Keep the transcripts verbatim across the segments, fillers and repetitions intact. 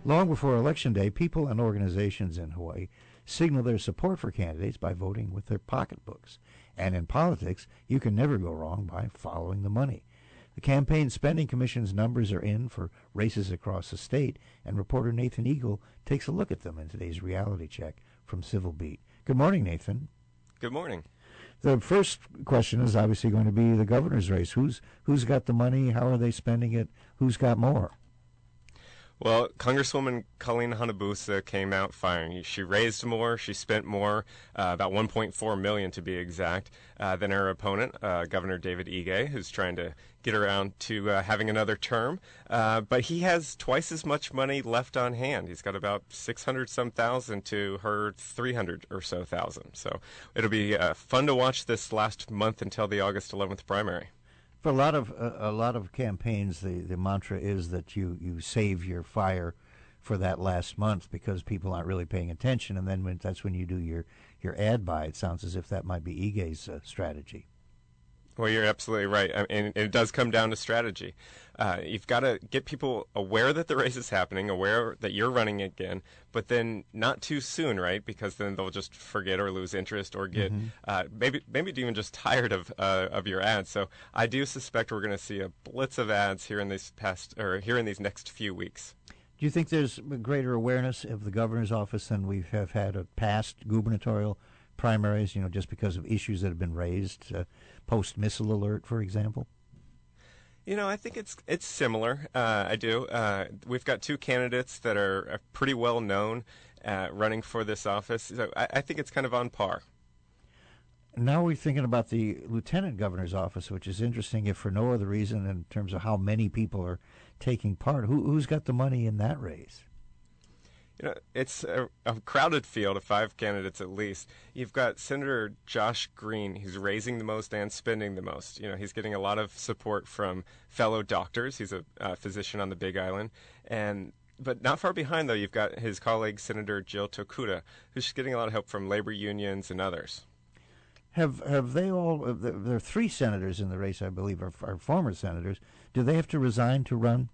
Long before Election Day, people and organizations in Hawaii signal their support for candidates by voting with their pocketbooks. And in politics, you can never go wrong by following the money. The Campaign Spending Commission's numbers are in for races across the state, and reporter Nathan Eagle takes a look at them in today's reality check from Civil Beat. Good morning, Nathan. Good morning. The first question is obviously going to be the governor's race. Who's who's got the money? How are they spending it? Who's got more? Well, Congresswoman Colleen Hanabusa came out firing. She raised more, she spent more, uh, about one point four million dollars to be exact, uh, than her opponent, uh, Governor David Ige, who's trying to get around to uh, having another term. Uh, but he has twice as much money left on hand. He's got about six hundred some thousand to her three hundred or so thousand. So it'll be uh, fun to watch this last month until the August eleventh primary. For a lot of uh, a lot of campaigns, the, the mantra is that you, you save your fire for that last month because people aren't really paying attention, and then when, that's when you do your, your ad buy. It sounds as if that might be Ige's uh, strategy. Well, you're absolutely right, I mean, and it does come down to strategy. Uh, you've got to get people aware that the race is happening, aware that you're running again, but then not too soon, right? Because then they'll just forget or lose interest or get mm-hmm. uh, maybe maybe even just tired of uh, of your ads. So I do suspect we're going to see a blitz of ads here in these past or here in these next few weeks. Do you think there's greater awareness of the governor's office than we have had of past gubernatorial primaries, you know, just because of issues that have been raised, uh, post-missile alert, for example? You know, I think it's it's similar. Uh, I do. Uh, we've got two candidates that are, are pretty well known uh, running for this office, so I, I think it's kind of on par. Now we're thinking about the lieutenant governor's office, which is interesting, if for no other reason in terms of how many people are taking part. Who, who's got the money in that race? You know, it's a, a crowded field of five candidates at least. You've got Senator Josh Green, who's raising the most and spending the most. You know, he's getting a lot of support from fellow doctors. He's a uh, physician on the Big Island. And but not far behind, though, you've got his colleague, Senator Jill Tokuda, who's getting a lot of help from labor unions and others. Have have they all, there are three senators in the race, I believe, are, are former senators. Do they have to resign to run?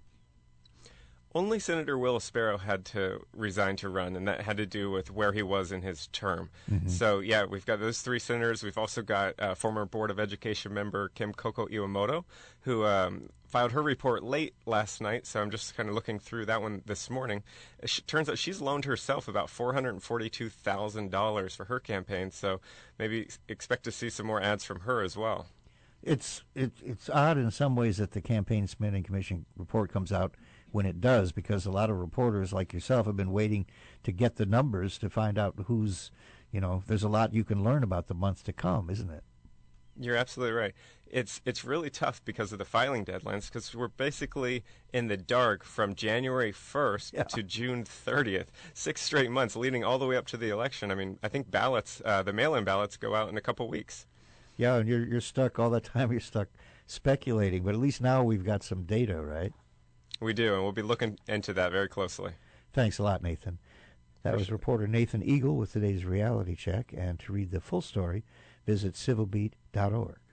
Only Senator Will Sparrow had to resign to run, and that had to do with where he was in his term. Mm-hmm. So, yeah, we've got those three senators. We've also got uh, former Board of Education member Kim Koko Iwamoto, who um, filed her report late last night, so I'm just kind of looking through that one this morning. It turns out she's loaned herself about four hundred forty-two thousand dollars for her campaign, so maybe expect to see some more ads from her as well. It's it, it's odd in some ways that the Campaign Spending Commission report comes out when it does, because a lot of reporters like yourself have been waiting to get the numbers to find out who's, you know, there's a lot you can learn about the months to come, isn't it? You're absolutely right. It's it's really tough because of the filing deadlines, because we're basically in the dark from January first yeah. to June thirtieth, six straight months leading all the way up to the election. I mean, I think ballots, uh, the mail-in ballots go out in a couple weeks. Yeah, and you're you're stuck all the time. You're stuck speculating, but at least now we've got some data, right? We do, and we'll be looking into that very closely. Thanks a lot, Nathan. That was reporter Nathan Eagle with today's Reality Check, and to read the full story, visit civil beat dot org.